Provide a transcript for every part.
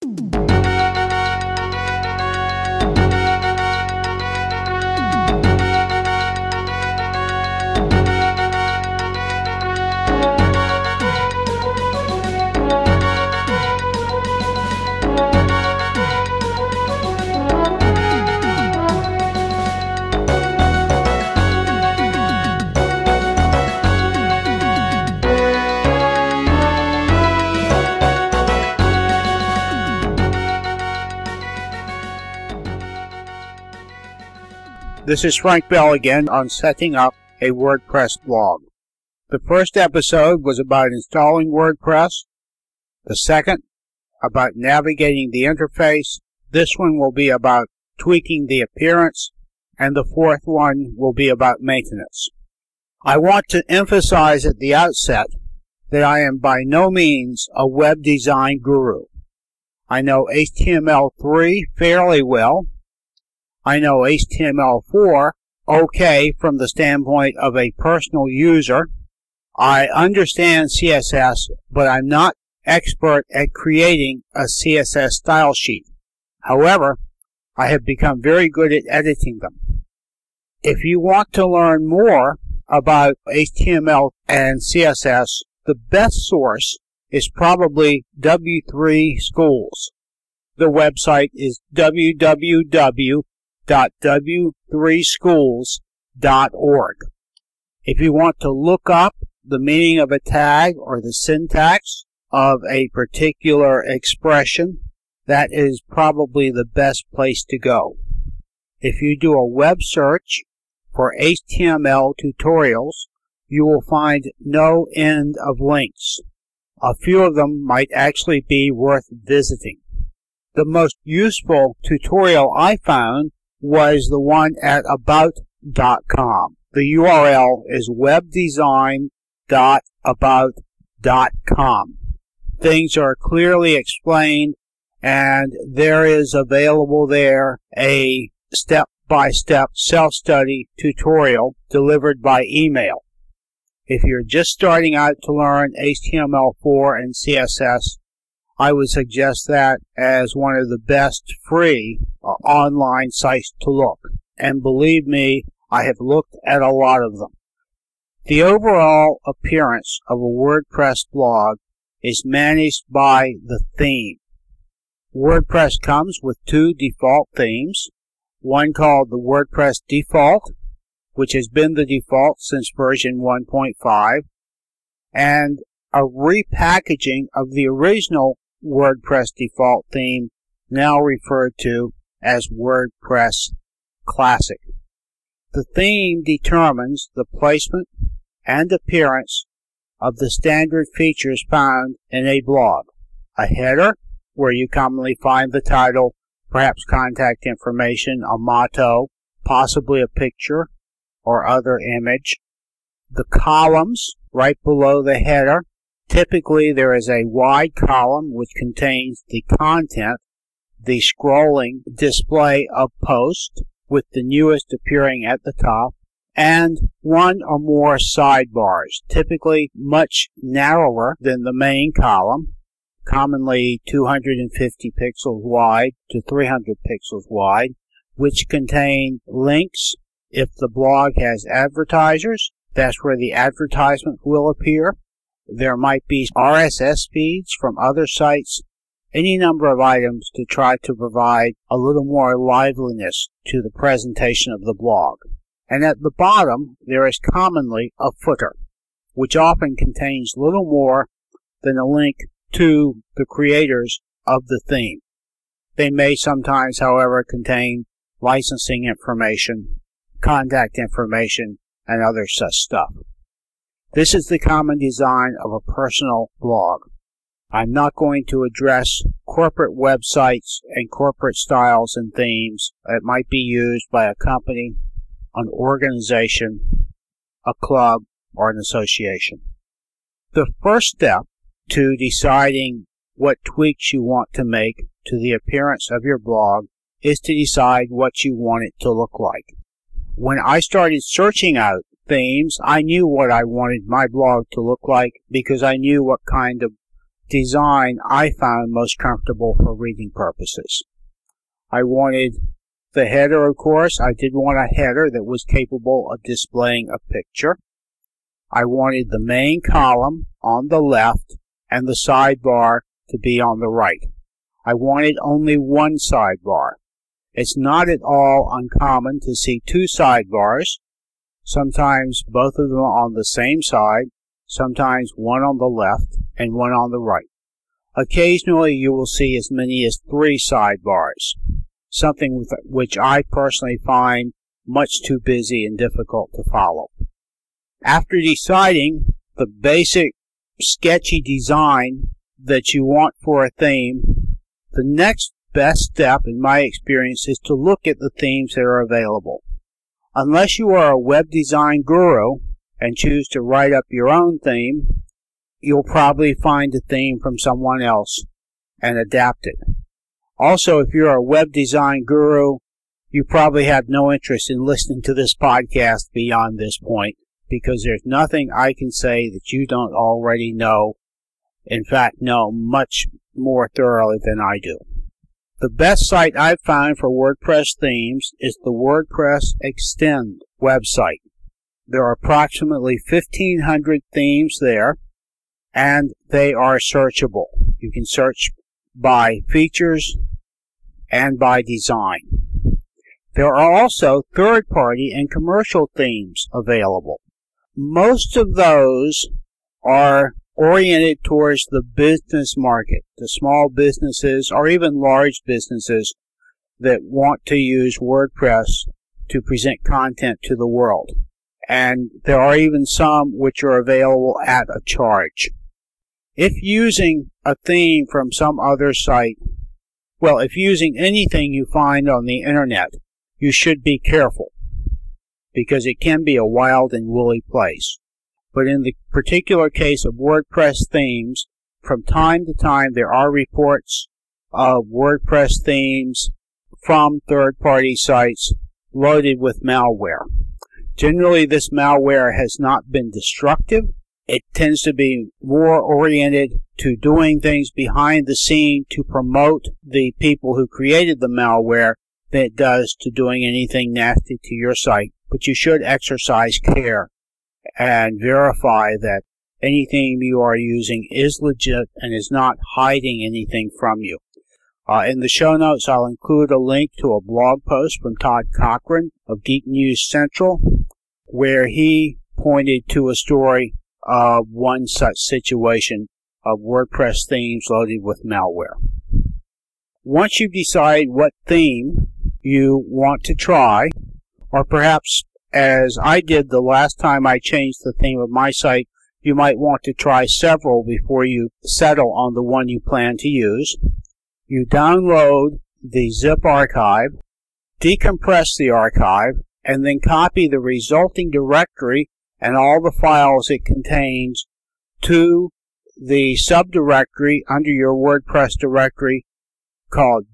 This is Frank Bell again on setting up a WordPress blog. The first episode was about installing WordPress. The second, about navigating the interface. This one will be about tweaking the appearance. And the fourth one will be about maintenance. I want to emphasize at the outset that I am by no means a web design guru. I know HTML3 fairly well. I know HTML4 okay from the standpoint of a personal user. I understand CSS, but I'm not expert at creating a CSS style sheet. However, I have become very good at editing them. If you want to learn more about HTML and CSS, the best source is probably W3 Schools. The website is www.w3schools.org. If you want to look up the meaning of a tag or the syntax of a particular expression, that is probably the best place to go. If you do a web search for HTML tutorials, you will find no end of links. A few of them might actually be worth visiting. The most useful tutorial I found was the one at about.com. The URL is webdesign.about.com. Things are clearly explained, and there is available there a step-by-step self-study tutorial delivered by email. If you're just starting out to learn HTML4 and CSS, I would suggest that as one of the best free online sites to look. And believe me, I have looked at a lot of them. The overall appearance of a WordPress blog is managed by the theme. WordPress comes with two default themes, one called the WordPress Default, which has been the default since version 1.5, and a repackaging of the original WordPress default theme, now referred to as WordPress Classic. The theme determines the placement and appearance of the standard features found in a blog. A header, where you commonly find the title, perhaps contact information, a motto, possibly a picture or other image. The columns right below the header. Typically, there is a wide column which contains the content, the scrolling display of posts, with the newest appearing at the top, and one or more sidebars, typically much narrower than the main column, commonly 250 pixels wide to 300 pixels wide, which contain links. If the blog has advertisers, that's where the advertisement will appear. There might be RSS feeds from other sites, any number of items to try to provide a little more liveliness to the presentation of the blog. And at the bottom, there is commonly a footer, which often contains little more than a link to the creators of the theme. They may sometimes, however, contain licensing information, contact information, and other such stuff. This is the common design of a personal blog. I'm not going to address corporate websites and corporate styles and themes that might be used by a company, an organization, a club, or an association. The first step to deciding what tweaks you want to make to the appearance of your blog is to decide what you want it to look like. When I started searching out themes, I knew what I wanted my blog to look like because I knew what kind of design I found most comfortable for reading purposes. I wanted the header, of course. I did want a header that was capable of displaying a picture. I wanted the main column on the left and the sidebar to be on the right. I wanted only one sidebar. It's not at all uncommon to see two sidebars, sometimes both of them on the same side, sometimes one on the left and one on the right. Occasionally you will see as many as 3 sidebars, something which I personally find much too busy and difficult to follow. After deciding the basic sketchy design that you want for a theme, the next best step in my experience is to look at the themes that are available. Unless you are a web design guru and choose to write up your own theme, you'll probably find a theme from someone else and adapt it. Also, if you're a web design guru, you probably have no interest in listening to this podcast beyond this point, because there's nothing I can say that you don't already know, in fact, know much more thoroughly than I do. The best site I've found for WordPress themes is the WordPress Extend website. There are approximately 1,500 themes there, and they are searchable. You can search by features and by design. There are also third-party and commercial themes available. Most of those are oriented towards the business market, the small businesses or even large businesses that want to use WordPress to present content to the world. And there are even some which are available at a charge. If using a theme from some other site, well, if using anything you find on the internet, you should be careful, because it can be a wild and woolly place. But in the particular case of WordPress themes, from time to time there are reports of WordPress themes from third-party sites loaded with malware. Generally, this malware has not been destructive. It tends to be more oriented to doing things behind the scene to promote the people who created the malware than it does to doing anything nasty to your site. But you should exercise care and verify that anything you are using is legit and is not hiding anything from you. In the show notes, I'll include a link to a blog post from Todd Cochran of Geek News Central, where he pointed to a story of one such situation of WordPress themes loaded with malware. Once you decide what theme you want to try, or perhaps as I did the last time I changed the theme of my site, you might want to try several before you settle on the one you plan to use. You download the zip archive, decompress the archive, and then copy the resulting directory and all the files it contains to the subdirectory under your WordPress directory called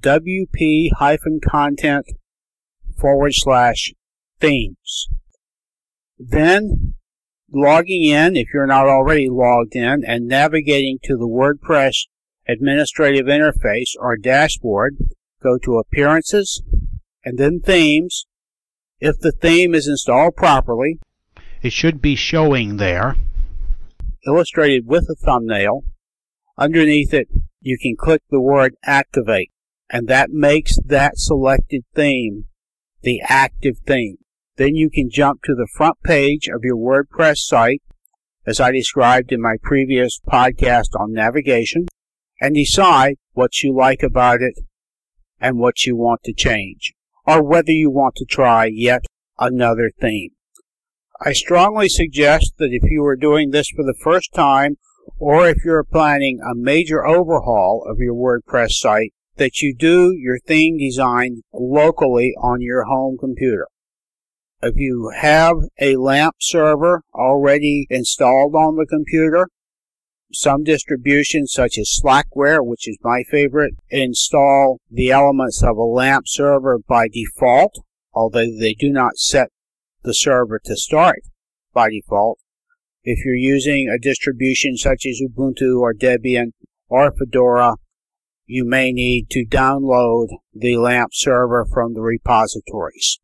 wp-content/themes. Then, logging in, if you're not already logged in, and navigating to the WordPress administrative interface or dashboard, go to Appearances, and then Themes. If the theme is installed properly, it should be showing there, illustrated with a thumbnail. Underneath it, you can click the word Activate, and that makes that selected theme the active theme. Then you can jump to the front page of your WordPress site, as I described in my previous podcast on navigation, and decide what you like about it and what you want to change, or whether you want to try yet another theme. I strongly suggest that if you are doing this for the first time, or if you're planning a major overhaul of your WordPress site, that you do your theme design locally on your home computer. If you have a LAMP server already installed on the computer, some distributions such as Slackware, which is my favorite, install the elements of a LAMP server by default, although they do not set the server to start by default. If you're using a distribution such as Ubuntu or Debian or Fedora, you may need to download the LAMP server from the repositories.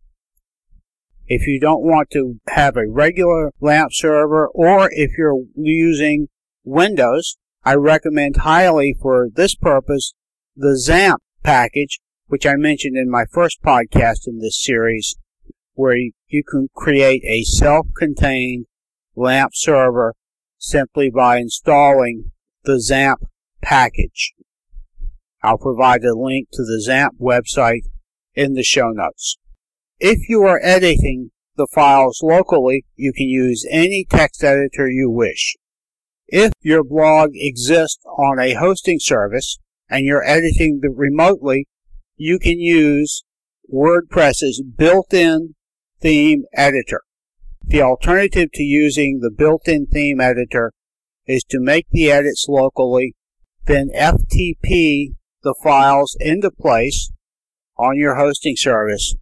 If you don't want to have a regular LAMP server, or if you're using Windows, I recommend highly for this purpose the XAMPP package, which I mentioned in my first podcast in this series, where you can create a self-contained LAMP server simply by installing the XAMPP package. I'll provide a link to the XAMPP website in the show notes. If you are editing the files locally, you can use any text editor you wish. If your blog exists on a hosting service and you're editing remotely, you can use WordPress's built-in theme editor. The alternative to using the built-in theme editor is to make the edits locally, then FTP the files into place on your hosting service.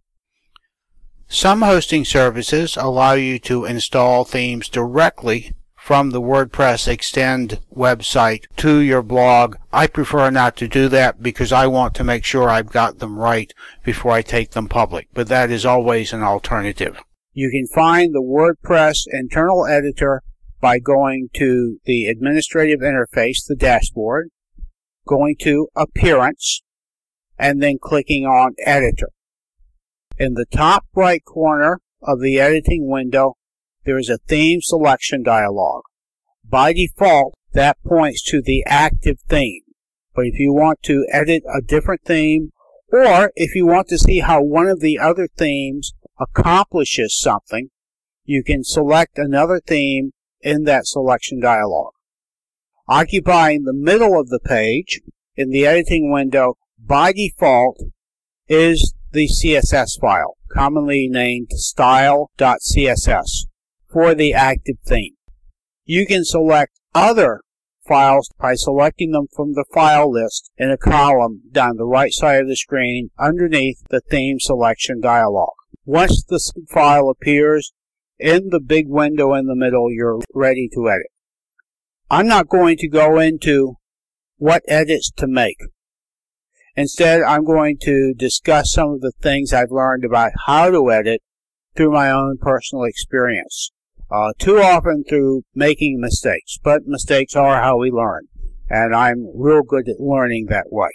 Some hosting services allow you to install themes directly from the WordPress Extend website to your blog. I prefer not to do that because I want to make sure I've got them right before I take them public, but that is always an alternative. You can find the WordPress internal editor by going to the administrative interface, the dashboard, going to Appearance, and then clicking on Editor. In the top right corner of the editing window, there is a theme selection dialog. By default, that points to the active theme. But if you want to edit a different theme, or if you want to see how one of the other themes accomplishes something, you can select another theme in that selection dialog. Occupying the middle of the page in the editing window by default is the CSS file, commonly named style.css, for the active theme. You can select other files by selecting them from the file list in a column down the right side of the screen underneath the theme selection dialog. Once the file appears in the big window in the middle, you're ready to edit. I'm not going to go into what edits to make. Instead, I'm going to discuss some of the things I've learned about how to edit through my own personal experience. Too often through making mistakes, but mistakes are how we learn, and I'm real good at learning that way.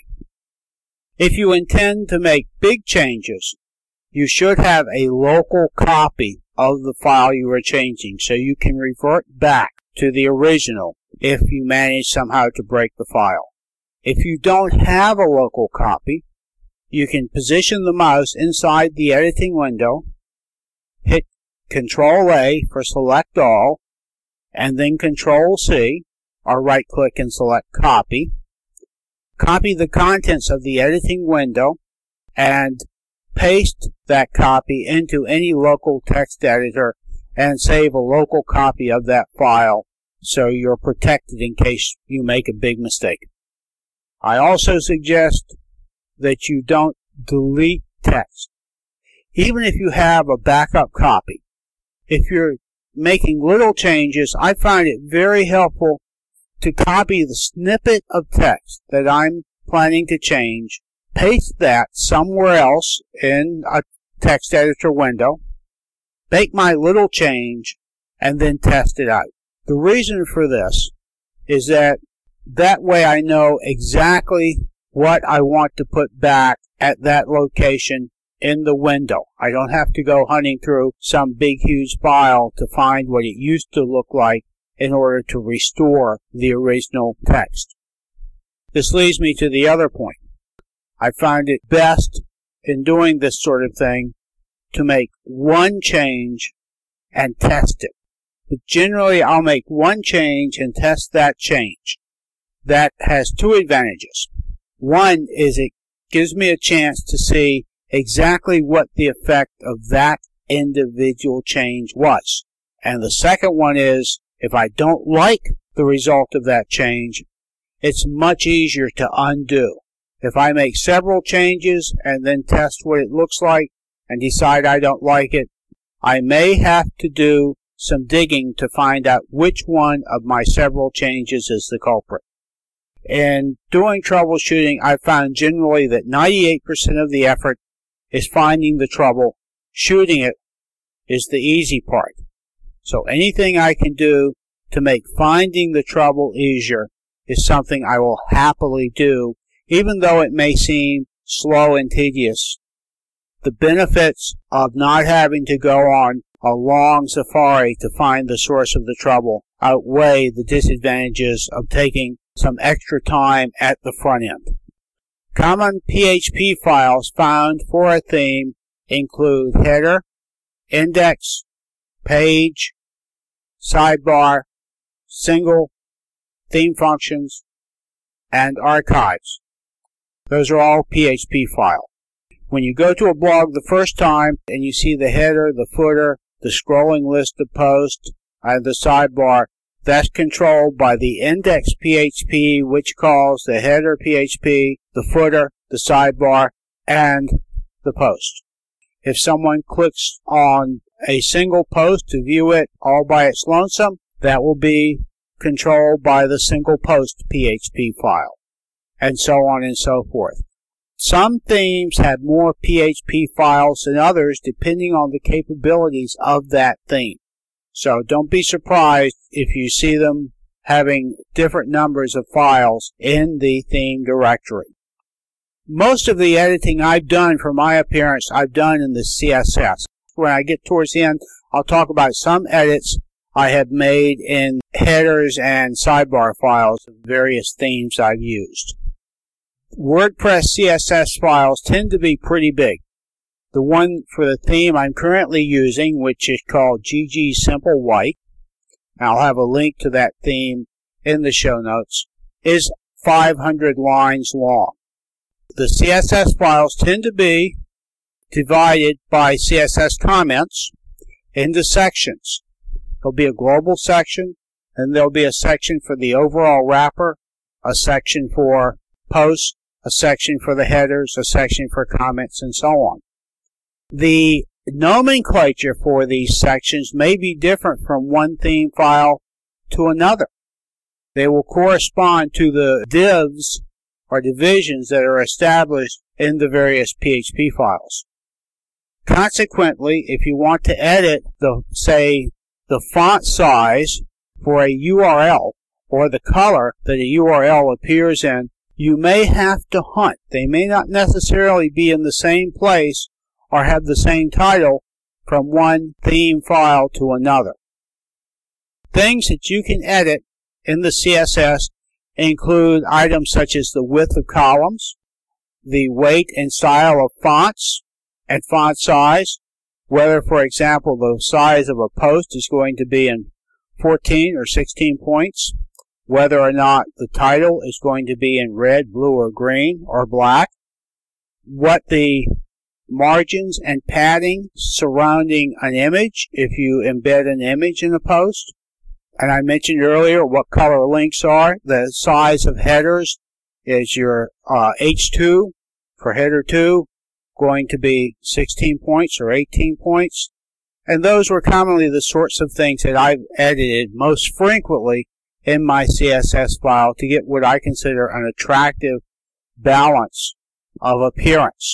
If you intend to make big changes, you should have a local copy of the file you are changing so you can revert back to the original if you manage somehow to break the file. If you don't have a local copy, you can position the mouse inside the editing window, hit Control-A for select all, and then Control-C, or right-click and select Copy. Copy the contents of the editing window, and paste that copy into any local text editor, and save a local copy of that file so you're protected in case you make a big mistake. I also suggest that you don't delete text. Even if you have a backup copy, if you're making little changes, I find it very helpful to copy the snippet of text that I'm planning to change, paste that somewhere else in a text editor window, make my little change, and then test it out. The reason for this is that way I know exactly what I want to put back at that location in the window. I don't have to go hunting through some big huge file to find what it used to look like in order to restore the original text. This leads me to the other point. I find it best in doing this sort of thing to make one change and test it. But generally I'll make one change and test that change. That has two advantages. One is it gives me a chance to see exactly what the effect of that individual change was. And the second one is, if I don't like the result of that change, it's much easier to undo. If I make several changes and then test what it looks like and decide I don't like it, I may have to do some digging to find out which one of my several changes is the culprit. In doing troubleshooting, I found generally that 98% of the effort is finding the trouble. Shooting it is the easy part. So anything I can do to make finding the trouble easier is something I will happily do, even though it may seem slow and tedious. The benefits of not having to go on a long safari to find the source of the trouble outweigh the disadvantages of taking some extra time at the front end. Common PHP files found for a theme include header, index, page, sidebar, single, theme functions, and archives. Those are all PHP files. When you go to a blog the first time and you see the header, the footer, the scrolling list of posts, and the sidebar, that's controlled by the index PHP, which calls the header PHP, the footer, the sidebar, and the post. If someone clicks on a single post to view it all by its lonesome, that will be controlled by the single post PHP file, and so on and so forth. Some themes have more PHP files than others depending on the capabilities of that theme. So don't be surprised if you see them having different numbers of files in the theme directory. Most of the editing I've done for my appearance, I've done in the CSS. When I get towards the end, I'll talk about some edits I have made in headers and sidebar files of various themes I've used. WordPress CSS files tend to be pretty big. The one for the theme I'm currently using, which is called GG Simple White, I'll have a link to that theme in the show notes, is 500 lines long. The CSS files tend to be divided by CSS comments into sections. There'll be a global section, and there'll be a section for the overall wrapper, a section for posts, a section for the headers, a section for comments, and so on. The nomenclature for these sections may be different from one theme file to another. They will correspond to the divs or divisions that are established in the various PHP files. Consequently, if you want to edit the font size for a URL or the color that a URL appears in, you may have to hunt. They may not necessarily be in the same place or have the same title from one theme file to another. Things that you can edit in the CSS include items such as the width of columns, the weight and style of fonts and font size, whether, for example, the size of a post is going to be in 14 or 16 points, whether or not the title is going to be in red, blue, or green, or black, what the margins and padding surrounding an image, if you embed an image in a post. And I mentioned earlier what color links are. The size of headers is your H2 for header 2, going to be 16 points or 18 points. And those were commonly the sorts of things that I've edited most frequently in my CSS file to get what I consider an attractive balance of appearance.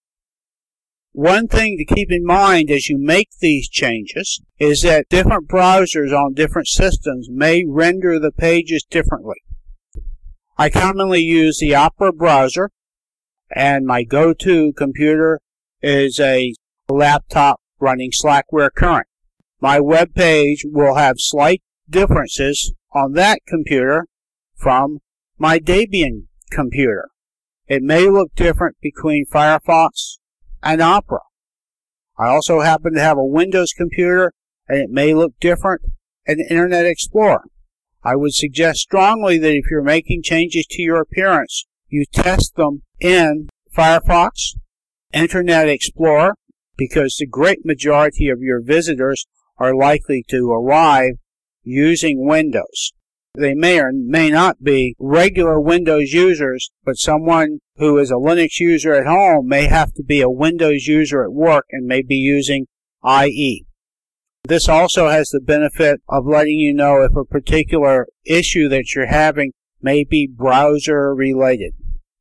One thing to keep in mind as you make these changes is that different browsers on different systems may render the pages differently. I commonly use the Opera browser, and my go-to computer is a laptop running Slackware Current. My web page will have slight differences on that computer from my Debian computer. It may look different between Firefox and Opera. I also happen to have a Windows computer, and it may look different in Internet Explorer. I would suggest strongly that if you're making changes to your appearance, you test them in Firefox, Internet Explorer, because the great majority of your visitors are likely to arrive using Windows. They may or may not be regular Windows users, but someone who is a Linux user at home may have to be a Windows user at work and may be using IE. This also has the benefit of letting you know if a particular issue that you're having may be browser related.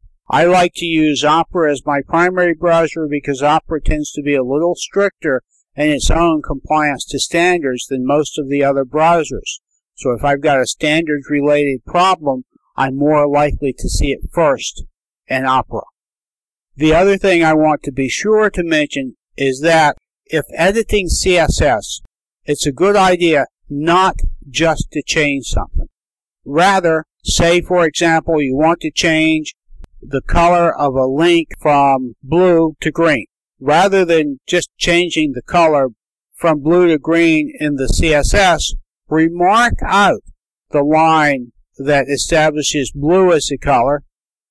I like to use Opera as my primary browser because Opera tends to be a little stricter in its own compliance to standards than most of the other browsers. So if I've got a standards related problem, I'm more likely to see it first in Opera. The other thing I want to be sure to mention is that if editing CSS, it's a good idea not just to change something. Rather, say for example you want to change the color of a link from blue to green. Rather than just changing the color from blue to green in the CSS, remark out the line that establishes blue as the color.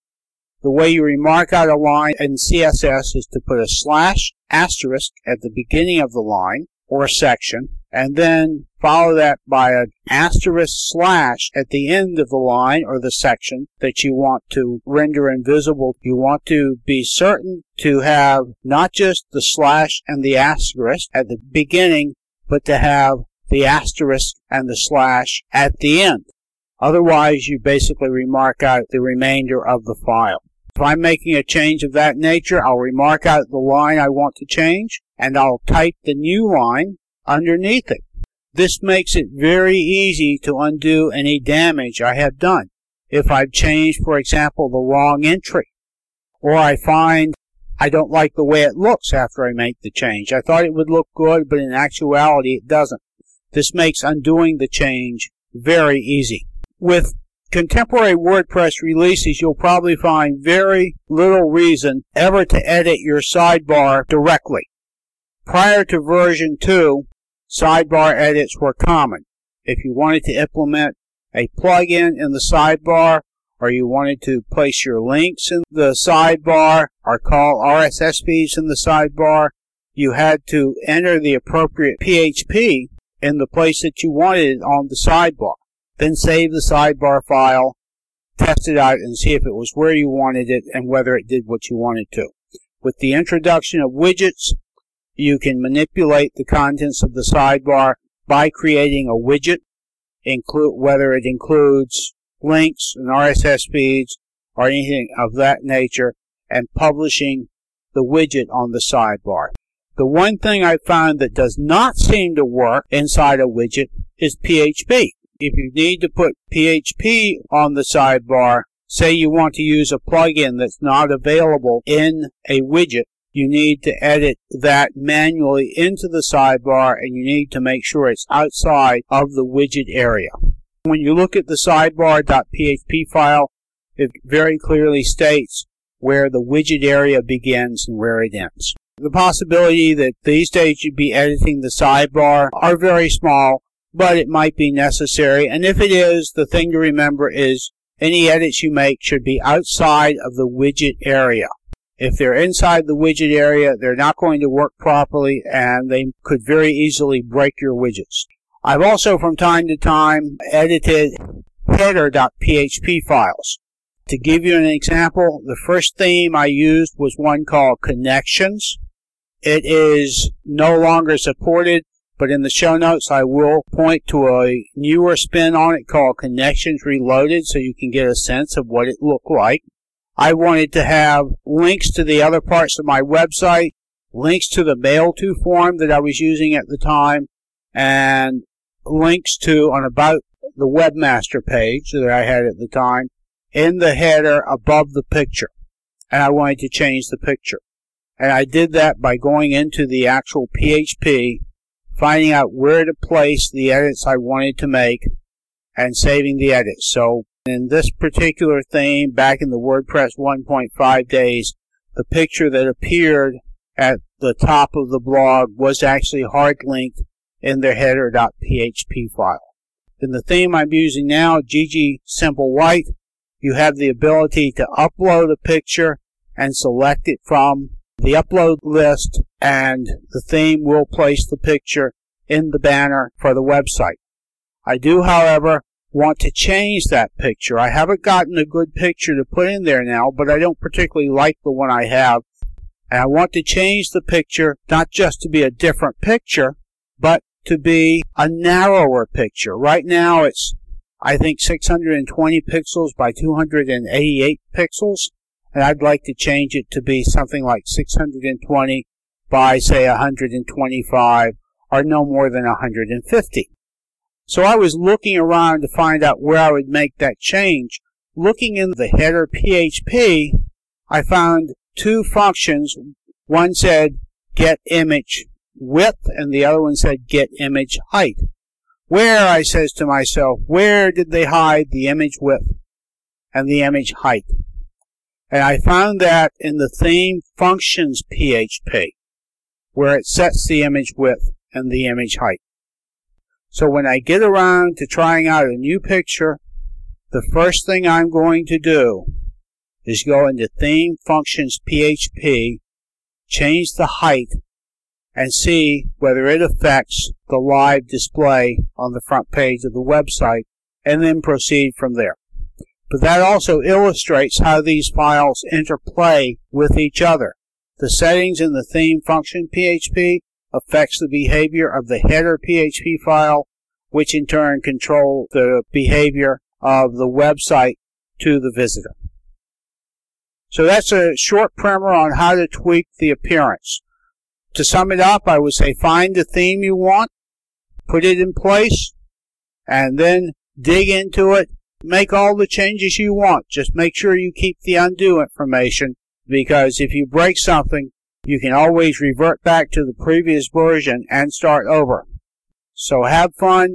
The way you remark out a line in CSS is to put a slash asterisk at the beginning of the line or section, and then follow that by an asterisk slash at the end of the line or the section that you want to render invisible. You want to be certain to have not just the slash and the asterisk at the beginning, but to have the asterisk and the slash at the end. Otherwise, you basically remark out the remainder of the file. If I'm making a change of that nature, I'll remark out the line I want to change, and I'll type the new line underneath it. This makes it very easy to undo any damage I have done. If I've changed, for example, the wrong entry, or I find I don't like the way it looks after I make the change. I thought it would look good, but in actuality it doesn't. This makes undoing the change very easy. With contemporary WordPress releases, you'll probably find very little reason ever to edit your sidebar directly. Prior to version 2, sidebar edits were common. If you wanted to implement a plugin in the sidebar, or you wanted to place your links in the sidebar, or call RSS feeds in the sidebar, you had to enter the appropriate PHP in the place that you wanted it on the sidebar. Then save the sidebar file, test it out, and see if it was where you wanted it and whether it did what you wanted to. With the introduction of widgets, you can manipulate the contents of the sidebar by creating a widget, whether it includes links and RSS feeds or anything of that nature, and publishing the widget on the sidebar. The one thing I found that does not seem to work inside a widget is PHP. If you need to put PHP on the sidebar, say you want to use a plugin that's not available in a widget, you need to edit that manually into the sidebar, and you need to make sure it's outside of the widget area. When you look at the sidebar.php file, it very clearly states where the widget area begins and where it ends. The possibility that these days you'd be editing the sidebar are very small, but it might be necessary, and if it is, the thing to remember is any edits you make should be outside of the widget area. If they're inside the widget area, they're not going to work properly, and they could very easily break your widgets. I've also from time to time edited header.php files. To give you an example, the first theme I used was one called Connections. It is no longer supported, but in the show notes I will point to a newer spin on it called Connections Reloaded, so you can get a sense of what it looked like. I wanted to have links to the other parts of my website, links to the mail-to form that I was using at the time, and links to an About the Webmaster page that I had at the time in the header above the picture. And I wanted to change the picture. And I did that by going into the actual PHP, finding out where to place the edits I wanted to make, and saving the edits. So in this particular theme, back in the WordPress 1.5 days, the picture that appeared at the top of the blog was actually hard linked in their header.php file. In the theme I'm using now, GG Simple White, you have the ability to upload a picture and select it from the upload list, and the theme will place the picture in the banner for the website. I do, however, want to change that picture. I haven't gotten a good picture to put in there now, but I don't particularly like the one I have. And I want to change the picture, not just to be a different picture, but to be a narrower picture. Right now it's I think 620 pixels by 288 pixels, and I'd like to change it to be something like 620 by, say, 125, or no more than 150. So I was looking around to find out where I would make that change. Looking in the header PHP, I found two functions. One said get image width, and the other one said get image height. Where, I says to myself, where did they hide the image width and the image height? And I found that in the theme functions PHP, where it sets the image width and the image height. So when I get around to trying out a new picture, the first thing I'm going to do is go into theme functions PHP, change the height, and see whether it affects the live display on the front page of the website, and then proceed from there. But that also illustrates how these files interplay with each other. The settings in the theme function PHP affects the behavior of the header PHP file, which in turn control the behavior of the website to the visitor. So that's a short primer on how to tweak the appearance. To sum it up, I would say find the theme you want, put it in place, and then dig into it. Make all the changes you want. Just make sure you keep the undo information, because if you break something, you can always revert back to the previous version and start over. So have fun.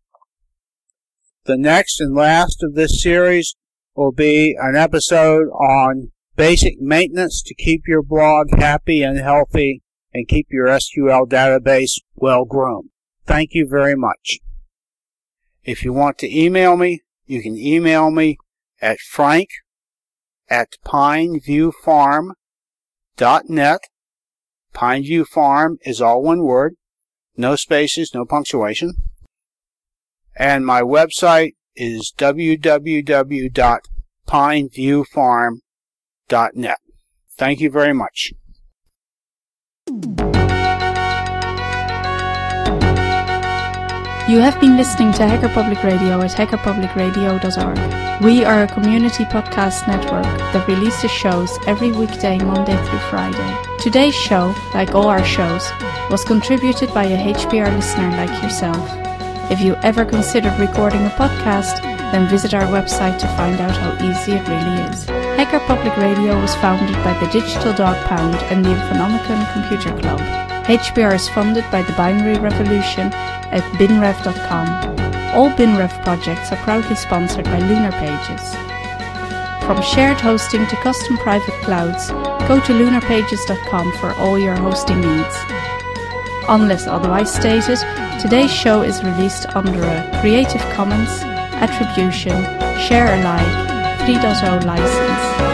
The next and last of this series will be an episode on basic maintenance to keep your blog happy and healthy and keep your SQL database well groomed. Thank you very much. If you want to email me, you can email me at frank@pineviewfarm.net. Pineview Farm is all one word, no spaces, no punctuation. And my website is www.pineviewfarm.net. Thank you very much. You have been listening to Hacker Public Radio at hackerpublicradio.org. We are a community podcast network that releases shows every weekday, Monday through Friday. Today's show, like all our shows, was contributed by a HPR listener like yourself. If you ever considered recording a podcast, then visit our website to find out how easy it really is. Hacker Public Radio was founded by the Digital Dog Pound and the Infonomicon Computer Club. HPR is funded by the Binary Revolution at binrev.com. All BinRev projects are proudly sponsored by Lunar Pages. From shared hosting to custom private clouds, go to lunarpages.com for all your hosting needs. Unless otherwise stated, today's show is released under a Creative Commons Attribution Share Alike 3.0 license.